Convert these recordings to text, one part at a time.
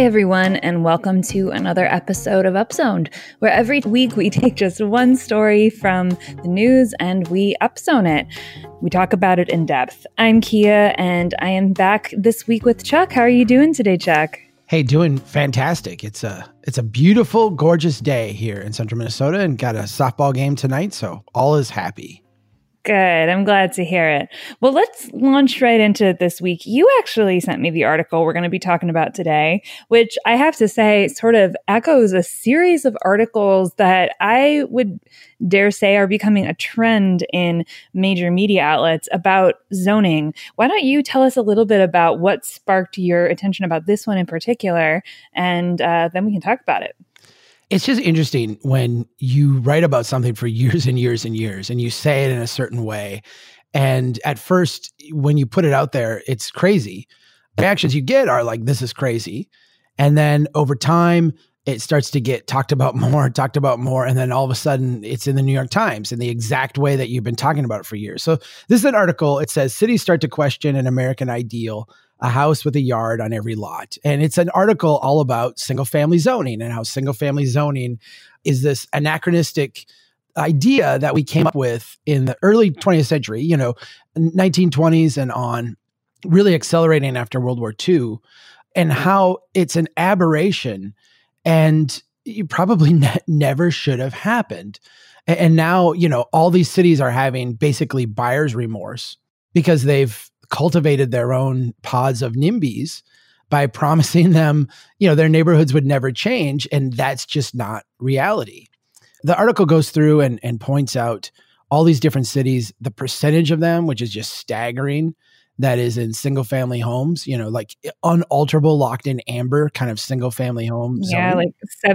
everyone, and welcome to another episode of Upzoned, where every week we take just one story from the news and we upzone it. We talk about it in depth. I'm Kia, and I am back this week with Chuck. How are you doing today, Chuck? Hey, doing fantastic. It's a beautiful, gorgeous day here in central Minnesota, and got a softball game tonight, so all is happy. Good. I'm glad to hear it. Well, let's launch right into it this week. You actually sent me the article we're going to be talking about today, which I have to say sort of echoes a series of articles that I would dare say are becoming a trend in major media outlets about zoning. Why don't you tell us a little bit about what sparked your attention about this one in particular, and then we can talk about it. It's just interesting when you write about something for years and years and years, and you say it in a certain way. And at first, when you put it out there, it's crazy. The reactions you get are like, this is crazy. And then over time, it starts to get talked about more. And then all of a sudden, it's in the New York Times in the exact way that you've been talking about it for years. So this is an article. It says, cities start to question an American ideal, a house with a yard on every lot. And it's an article all about single family zoning and how single family zoning is this anachronistic idea that we came up with in the early 20th century, 1920s and on, really accelerating after World War II, and how it's an aberration and you probably never should have happened. And now, all these cities are having basically buyer's remorse because they've cultivated their own pods of NIMBYs by promising them, their neighborhoods would never change. And that's just not reality. The article goes through and points out all these different cities, the percentage of them, which is just staggering, that is in single family homes, like unalterable, locked in amber kind of single family homes. Yeah, like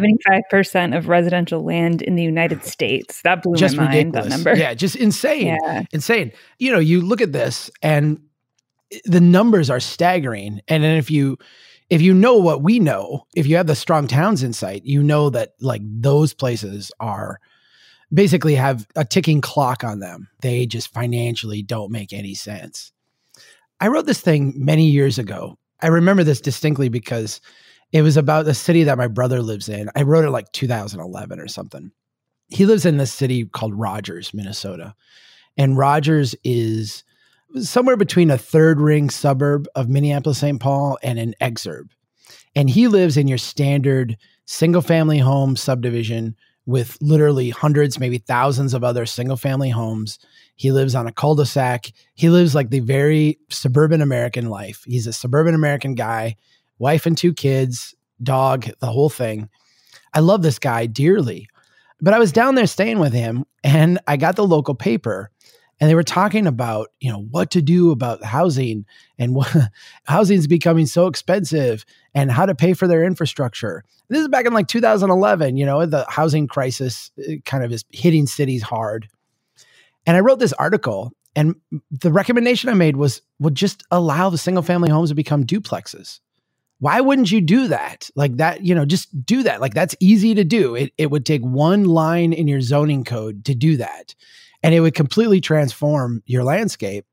75% of residential land in the United States. That blew just my mind, ridiculous. that number. Yeah, just insane. Yeah. Insane. You look at this and the numbers are staggering. And then if you know what we know, if you have the Strong Towns insight, you know that like those places are basically have a ticking clock on them. They just financially don't make any sense. I wrote this thing many years ago. I remember this distinctly because it was about the city that my brother lives in. I wrote it like 2011 or something. He lives in this city called Rogers, Minnesota. And Rogers is somewhere between a third ring suburb of Minneapolis-St. Paul and an exurb. And he lives in your standard single family home subdivision with literally hundreds, maybe thousands of other single family homes. He lives on a cul-de-sac. He lives like the very suburban American life. He's a suburban American guy, wife and 2 kids, dog, the whole thing. I love this guy dearly. But I was down there staying with him and I got the local paper. And they were talking about, what to do about housing and what housing is becoming so expensive and how to pay for their infrastructure. This is back in like 2011, the housing crisis kind of is hitting cities hard. And I wrote this article and the recommendation I made was, just allow the single family homes to become duplexes. Why wouldn't you do that? Like that, just do that. Like that's easy to do. It would take one line in your zoning code to do that. And it would completely transform your landscape.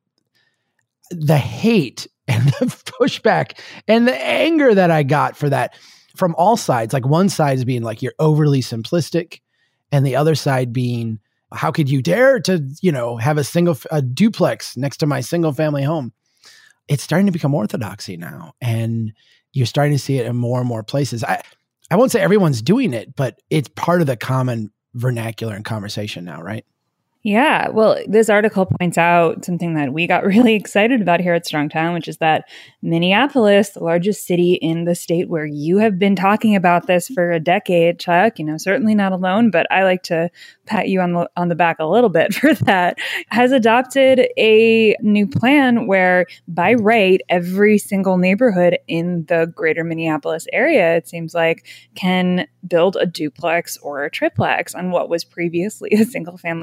The hate and the pushback and the anger that I got for that from all sides, like one side is being like, you're overly simplistic. And the other side being, how could you dare to, have a duplex next to my single family home? It's starting to become orthodoxy now. And you're starting to see it in more and more places. I won't say everyone's doing it, but it's part of the common vernacular and conversation now, right? Yeah, well, this article points out something that we got really excited about here at Strong Town, which is that Minneapolis, the largest city in the state where you have been talking about this for a decade, Chuck, certainly not alone, but I like to pat you on the back a little bit for that, has adopted a new plan where by right, every single neighborhood in the greater Minneapolis area, it seems like, can build a duplex or a triplex on what was previously a single family lot.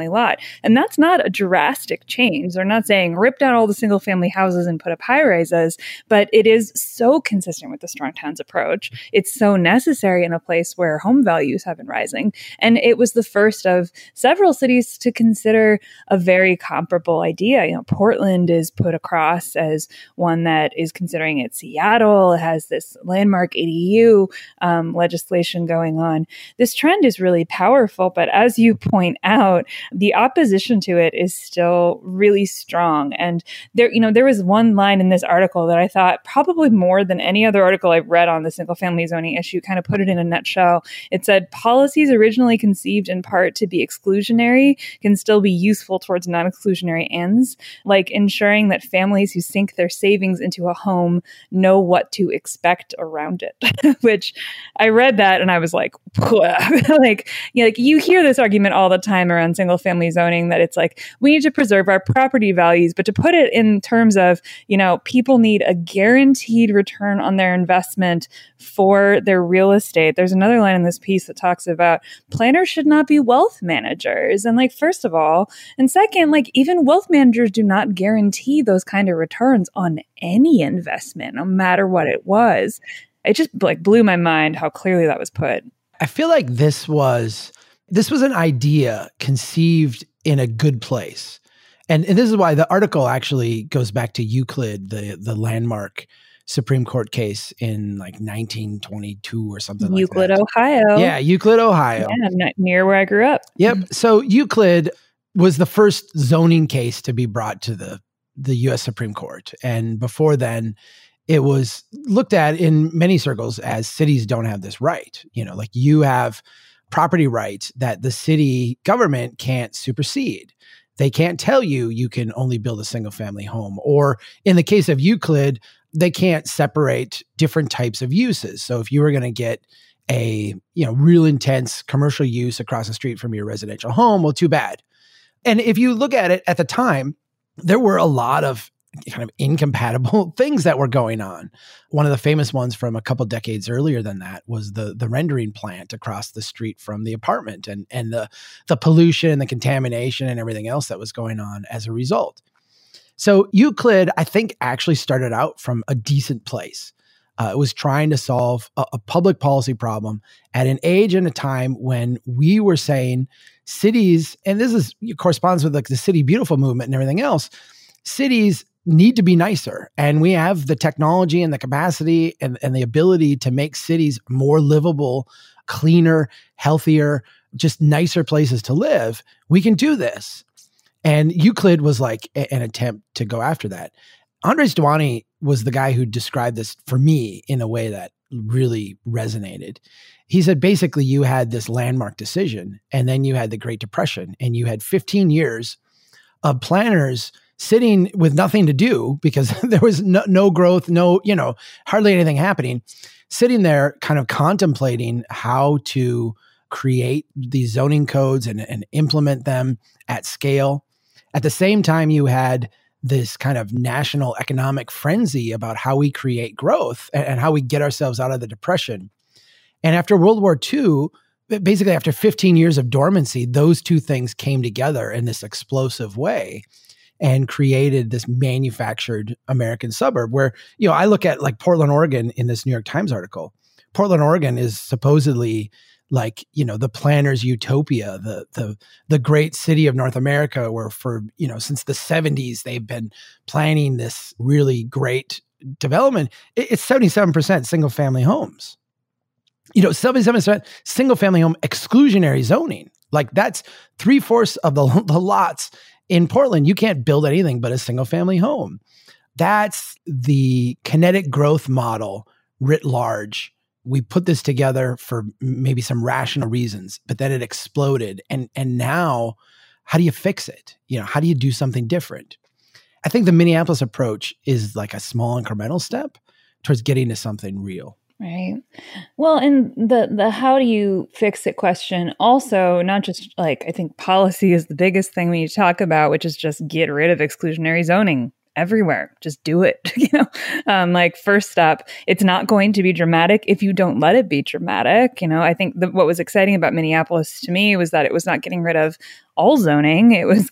And that's not a drastic change. They're not saying rip down all the single family houses and put up high rises, but it is so consistent with the Strong Towns approach. It's so necessary in a place where home values have been rising. And it was the first of several cities to consider a very comparable idea. Portland is put across as one that is considering it. Seattle has this landmark ADU legislation going on. This trend is really powerful, but as you point out, the opposition to it is still really strong. And there was one line in this article that I thought probably more than any other article I've read on the single family zoning issue kind of put it in a nutshell. It said, policies originally conceived in part to be exclusionary can still be useful towards non-exclusionary ends, like ensuring that families who sink their savings into a home know what to expect around it. Which I read that and I was like, like you hear this argument all the time around single family zoning that it's like, we need to preserve our property values, but to put it in terms of, people need a guaranteed return on their investment for their real estate. There's another line in this piece that talks about planners should not be wealth managers. And first of all, and second, even wealth managers do not guarantee those kind of returns on any investment, no matter what it was. It just blew my mind how clearly that was put. I feel like this was an idea conceived in a good place. And this is why the article actually goes back to Euclid, the landmark Supreme Court case in 1922 or something Euclid, like that. Ohio. Yeah, Euclid, Ohio. Yeah, near where I grew up. Yep. So Euclid was the first zoning case to be brought to the U.S. Supreme Court. And before then, it was looked at in many circles as cities don't have this right. You have property rights that the city government can't supersede. They can't tell you can only build a single family home. Or in the case of Euclid, they can't separate different types of uses. So if you were going to get a real intense commercial use across the street from your residential home, well, too bad. And if you look at it at the time, there were a lot of kind of incompatible things that were going on. One of the famous ones from a couple decades earlier than that was the rendering plant across the street from the apartment and the pollution, the contamination, and everything else that was going on as a result. So Euclid, I think, actually started out from a decent place. It was trying to solve a public policy problem at an age and a time when we were saying cities, and corresponds with the City Beautiful movement and everything else, cities need to be nicer. And we have the technology and the capacity and the ability to make cities more livable, cleaner, healthier, just nicer places to live. We can do this. And Euclid was an attempt to go after that. Andres Duany was the guy who described this for me in a way that really resonated. He said, basically, you had this landmark decision, and then you had the Great Depression, and you had 15 years of planners sitting with nothing to do because there was no growth, hardly anything happening, sitting there kind of contemplating how to create these zoning codes and implement them at scale. At the same time, you had this kind of national economic frenzy about how we create growth and how we get ourselves out of the Depression. And after World War II, basically after 15 years of dormancy, those two things came together in this explosive way and created this manufactured American suburb where, I look at Portland, Oregon in this New York Times article. Portland, Oregon is supposedly the planner's utopia, the great city of North America where for, since the 70s, they've been planning this really great development. It's 77% single family homes. 77% single family home exclusionary zoning. That's 3/4 of the lots in Portland. You can't build anything but a single family home. That's the kinetic growth model writ large. We put this together for maybe some rational reasons, but then it exploded. And now, how do you fix it? How do you do something different? I think the Minneapolis approach is a small incremental step towards getting to something real. Right. Well, and the how do you fix it question also, not just I think policy is the biggest thing we need to talk about, which is just get rid of exclusionary zoning everywhere. Just do it. First up, it's not going to be dramatic if you don't let it be dramatic. I think what was exciting about Minneapolis to me was that it was not getting rid of all zoning. It was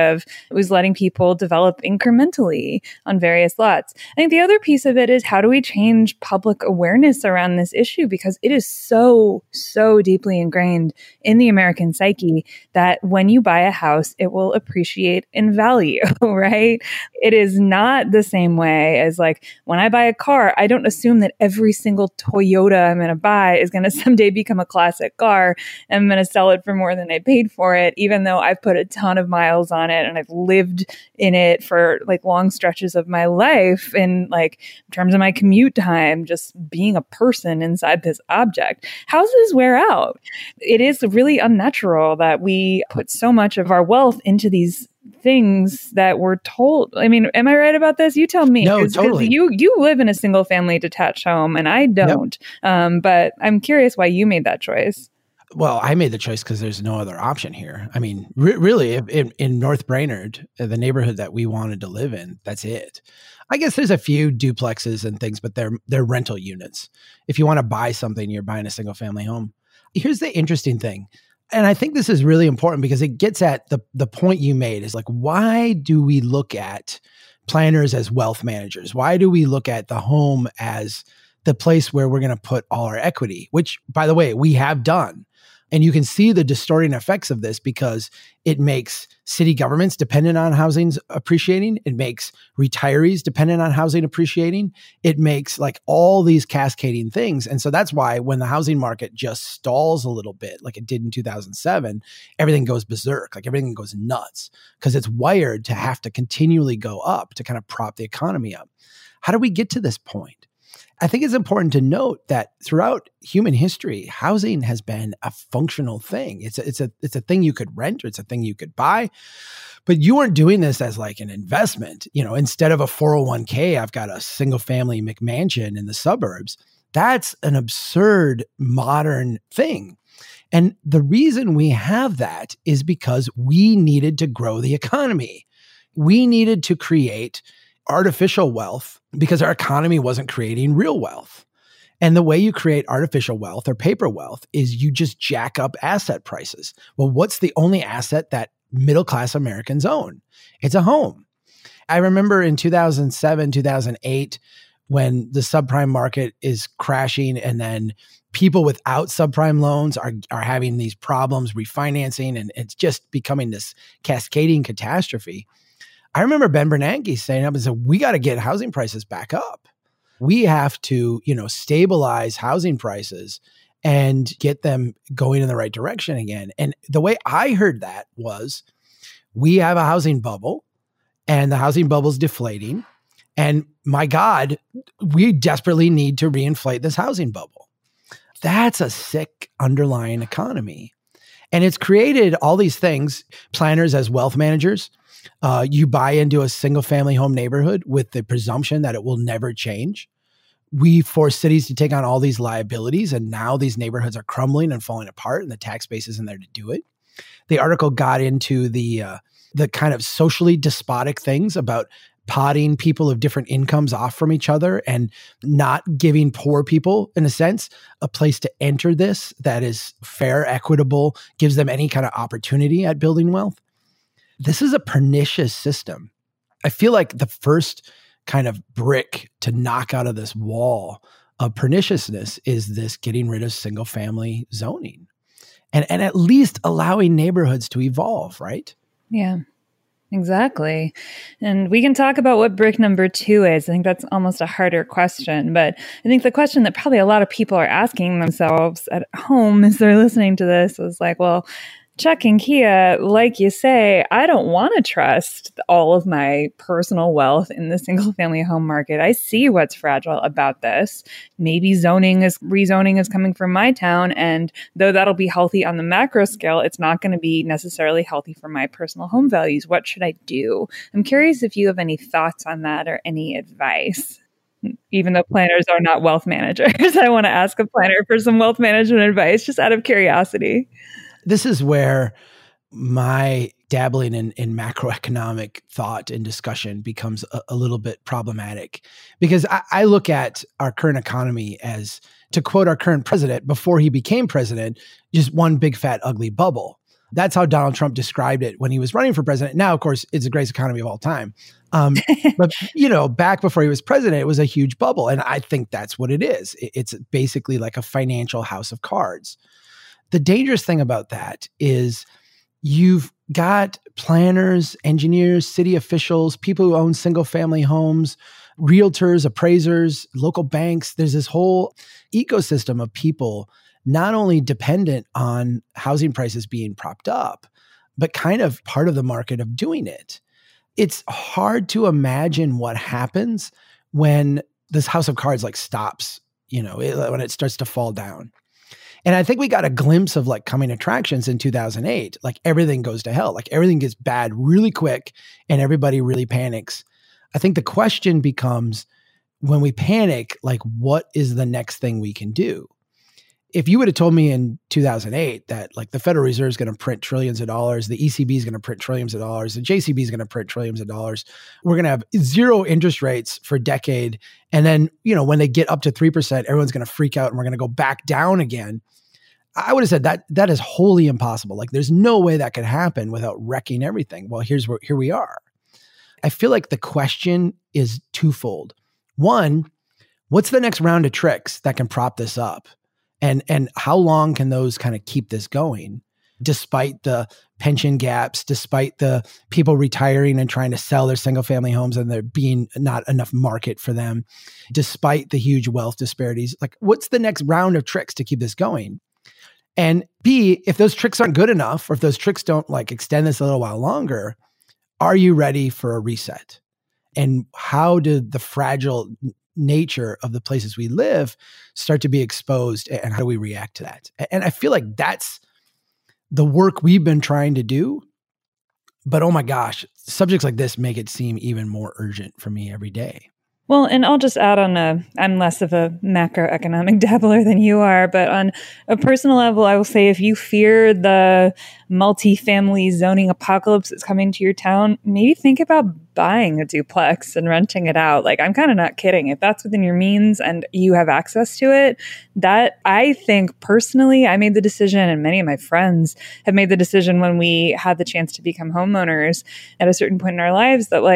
letting people develop incrementally on various lots. I think the other piece of it is, how do we change public awareness around this issue? Because it is so, so deeply ingrained in the American psyche that when you buy a house, it will appreciate in value, right? It is not the same way as like when I buy a car, I don't assume that every single Toyota I'm going to buy is going to someday become a classic car and I'm going to sell it for more than I paid for it, even though I've put a ton of miles on it and I've lived in it for like long stretches of my life in like in terms of my commute time, just being a person inside this object. Houses wear out. It is really unnatural that we put so much of our wealth into these things that we're told. I mean, am I right about this? You tell me. No, totally. You live in a single family detached home and I don't. Yep. But I'm curious why you made that choice. Well, I made the choice because there's no other option here. I mean, really, in North Brainerd, the neighborhood that we wanted to live in, that's it. I guess there's a few duplexes and things, but they're rental units. If you want to buy something, you're buying a single family home. Here's the interesting thing. And I think this is really important because it gets at the point you made is like, why do we look at planners as wealth managers? Why do we look at the home as the place where we're going to put all our equity, which, by the way, we have done. And you can see the distorting effects of this because it makes city governments dependent on housing's appreciating. It makes retirees dependent on housing appreciating. It makes like all these cascading things. And so that's why when the housing market just stalls a little bit, like it did in 2007, everything goes berserk, like everything goes nuts because it's wired to have to continually go up to kind of prop the economy up. How do we get to this point? I think it's important to note that throughout human history, housing has been a functional thing. It's a thing you could rent, or it's a thing you could buy, but you weren't doing this as like an investment. You know, instead of a 401k, I've got a single family McMansion in the suburbs. That's an absurd modern thing. And the reason we have that is because we needed to grow the economy. We needed to create artificial wealth because our economy wasn't creating real wealth. And the way you create artificial wealth or paper wealth is you just jack up asset prices. Well, what's the only asset that middle-class Americans own? It's a home. I remember in 2007, 2008, when the subprime market is crashing and then people without subprime loans are having these problems refinancing and it's just becoming this cascading catastrophe. I remember Ben Bernanke saying up and said, we got to get housing prices back up. We have to, stabilize housing prices and get them going in the right direction again. And the way I heard that was, we have a housing bubble and the housing bubble is deflating. And my God, we desperately need to reinflate this housing bubble. That's a sick underlying economy. And it's created all these things, planners as wealth managers. You buy into a single family home neighborhood with the presumption that it will never change. We force cities to take on all these liabilities, and now these neighborhoods are crumbling and falling apart, and the tax base isn't there to do it. The article got into the kind of socially despotic things about potting people of different incomes off from each other and not giving poor people, in a sense, a place to enter this that is fair, equitable, gives them any kind of opportunity at building wealth. This is a pernicious system. I feel like the first kind of brick to knock out of this wall of perniciousness is this getting rid of single family zoning and at least allowing neighborhoods to evolve, right? Yeah, exactly. And we can talk about what brick number 2 is. I think that's almost a harder question, but I think the question that probably a lot of people are asking themselves at home as they're listening to this is like, well, Chuck and Kia, like you say, I don't want to trust all of my personal wealth in the single family home market. I see what's fragile about this. Maybe rezoning is coming from my town. And though that'll be healthy on the macro scale, it's not going to be necessarily healthy for my personal home values. What should I do? I'm curious if you have any thoughts on that or any advice. Even though planners are not wealth managers, I want to ask a planner for some wealth management advice just out of curiosity. This is where my dabbling in macroeconomic thought and discussion becomes a little bit problematic because I look at our current economy as, to quote our current president, before he became president, just one big fat ugly bubble. That's how Donald Trump described it when he was running for president. Now, of course, it's the greatest economy of all time. But, back before he was president, it was a huge bubble. And I think that's what it is. It's basically like a financial house of cards. The dangerous thing about that is you've got planners, engineers, city officials, people who own single family homes, realtors, appraisers, local banks. There's this whole ecosystem of people not only dependent on housing prices being propped up, but kind of part of the market of doing it. It's hard to imagine what happens when this house of cards stops, when it starts to fall down. And I think we got a glimpse of coming attractions in 2008. Everything goes to hell. Everything gets bad really quick and everybody really panics. I think the question becomes, when we panic, what is the next thing we can do? If you would have told me in 2008 that the Federal Reserve is going to print trillions of dollars, the ECB is going to print trillions of dollars, the JCB is going to print trillions of dollars, we're going to have zero interest rates for a decade. And then, when they get up to 3%, everyone's going to freak out and we're going to go back down again. I would have said that is wholly impossible. There's no way that could happen without wrecking everything. Well, here we are. I feel like the question is twofold. One, what's the next round of tricks that can prop this up? And how long can those kind of keep this going, despite the pension gaps, despite the people retiring and trying to sell their single family homes and there being not enough market for them, despite the huge wealth disparities? What's the next round of tricks to keep this going? And B, if those tricks aren't good enough, or if those tricks don't extend this a little while longer, are you ready for a reset? And how did the fragile nature of the places we live start to be exposed, and how do we react to that? And I feel like that's the work we've been trying to do. But oh my gosh, subjects like this make it seem even more urgent for me every day. Well, and I'll just add on I'm less of a macroeconomic dabbler than you are, but on a personal level, I will say if you fear the multifamily zoning apocalypse that's coming to your town, maybe think about buying a duplex and renting it out. I'm kind of not kidding. If that's within your means and you have access to it, that I think personally, I made the decision, and many of my friends have made the decision when we had the chance to become homeowners at a certain point in our lives that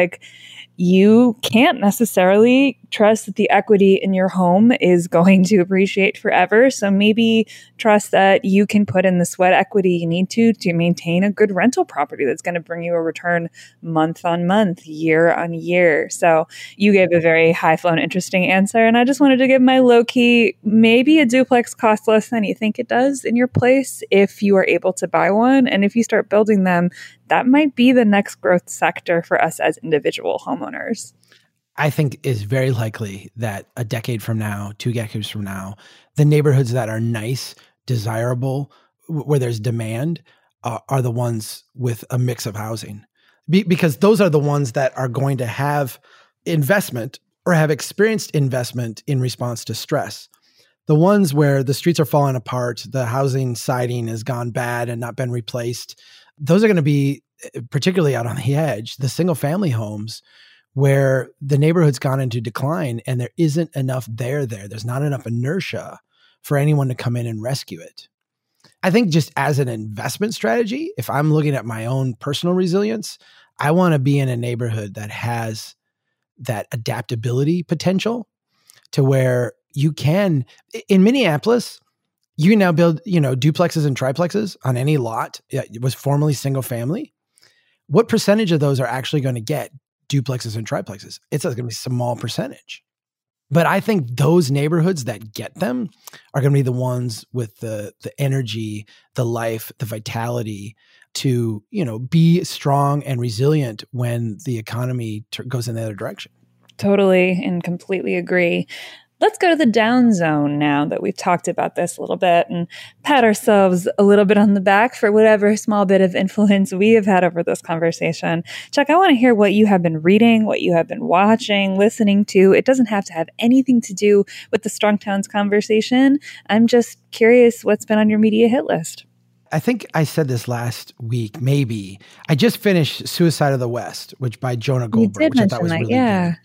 you can't necessarily trust that the equity in your home is going to appreciate forever. So maybe trust that you can put in the sweat equity you need to maintain a good rental property that's going to bring you a return month on month, year on year. So you gave a very high-flown, interesting answer. And I just wanted to give my low-key, maybe a duplex costs less than you think it does in your place if you are able to buy one. And if you start building them, that might be the next growth sector for us as individual homeowners. I think it's very likely that a decade from now, 2 decades from now, the neighborhoods that are nice, desirable, where there's demand, are the ones with a mix of housing. Because those are the ones that are going to have investment or have experienced investment in response to stress. The ones where the streets are falling apart, the housing siding has gone bad and not been replaced, those are going to be particularly out on the edge. The single family homes where the neighborhood's gone into decline and there isn't enough there. There's not enough inertia for anyone to come in and rescue it. I think just as an investment strategy, if I'm looking at my own personal resilience, I want to be in a neighborhood that has that adaptability potential to where you can, in Minneapolis, you can now build, duplexes and triplexes on any lot. It was formerly single family. What percentage of those are actually going to get duplexes and triplexes? It's going to be a small percentage. But I think those neighborhoods that get them are going to be the ones with the energy, the life, the vitality to, be strong and resilient when the economy goes in the other direction. Totally and completely agree. Let's go to the down zone now that we've talked about this a little bit and pat ourselves a little bit on the back for whatever small bit of influence we have had over this conversation. Chuck, I want to hear what you have been reading, what you have been watching, listening to. It doesn't have to have anything to do with the Strong Towns conversation. I'm just curious what's been on your media hit list. I think I said this last week, maybe. I just finished Suicide of the West, which by Jonah Goldberg, which I thought was really good.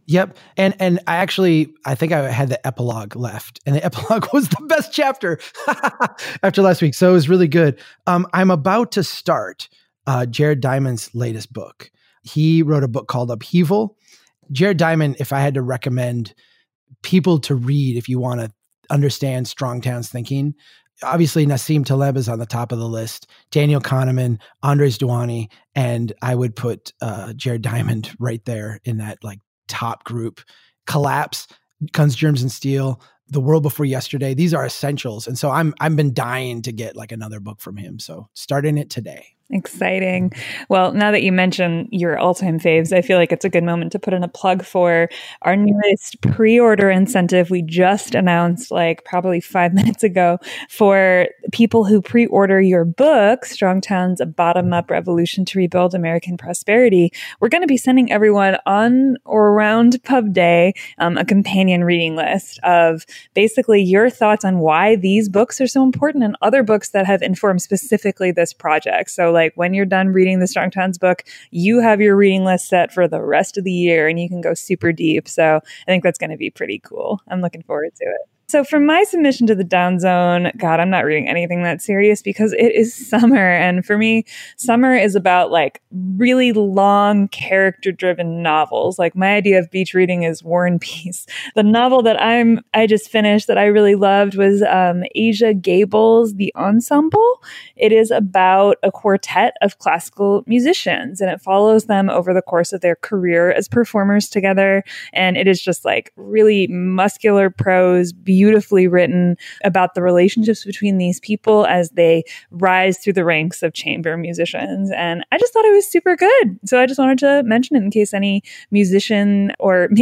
Yep. And I think I had the epilogue left, and the epilogue was the best chapter after last week. So it was really good. I'm about to start Jared Diamond's latest book. He wrote a book called Upheaval. Jared Diamond, if I had to recommend people to read, if you want to understand Strong Towns thinking, obviously Nassim Taleb is on the top of the list, Daniel Kahneman, Andres Duany, and I would put Jared Diamond right there in that like top group. Collapse, Guns, Germs, and Steel, The World Before Yesterday. These are essentials. And so I've been dying to get like another book from him. So starting it today. Exciting. Well, now that you mention your all-time faves, I feel like it's a good moment to put in a plug for our newest pre-order incentive we just announced like probably 5 minutes ago for people who pre-order your book, Strong Towns, A Bottom-Up Revolution to Rebuild American Prosperity. We're going to be sending everyone on or around Pub Day a companion reading list of basically your thoughts on why these books are so important and other books that have informed specifically this project. So like when you're done reading the Strong Towns book, you have your reading list set for the rest of the year and you can go super deep. So I think that's going to be pretty cool. I'm looking forward to it. So for my submission to the Down Zone, God, I'm not reading anything that serious because it is summer. And for me, summer is about like really long character-driven novels. Like my idea of beach reading is War and Peace. The novel that I just finished that I really loved was Asia Gable's The Ensemble. It is about a quartet of classical musicians and it follows them over the course of their career as performers together. And it is just like really muscular prose, beautifully written about the relationships between these people as they rise through the ranks of chamber musicians. And I just thought it was super good. So I just wanted to mention it in case any musician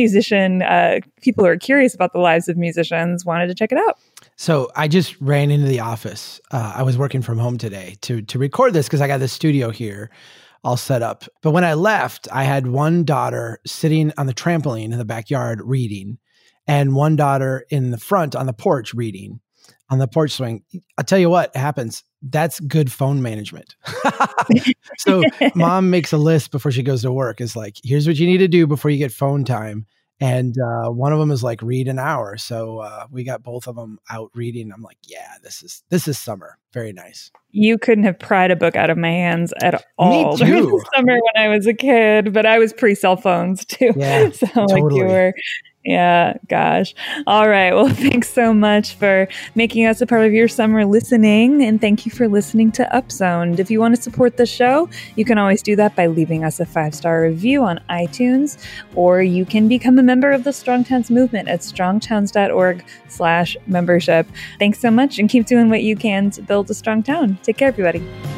people who are curious about the lives of musicians wanted to check it out. So I just ran into the office. I was working from home today to record this because I got the studio here all set up. But when I left, I had one daughter sitting on the trampoline in the backyard reading, and one daughter in the front on the porch reading on the porch swing. I'll tell you what happens. That's good phone management. So mom makes a list before she goes to work. Is like, here's what you need to do before you get phone time. And one of them is like read an hour. So we got both of them out reading. I'm like, yeah, this is summer. Very nice. You couldn't have pried a book out of my hands at all during the summer when I was a kid, but I was pre-cell phones too. Yeah, so totally. Like you were. Yeah, gosh. All right. Well, thanks so much for making us a part of your summer listening. And thank you for listening to Upzoned. If you want to support the show, you can always do that by leaving us a 5-star review on iTunes, or you can become a member of the Strong Towns movement at strongtowns.org/membership. Thanks so much and keep doing what you can to build a strong town. Take care, everybody.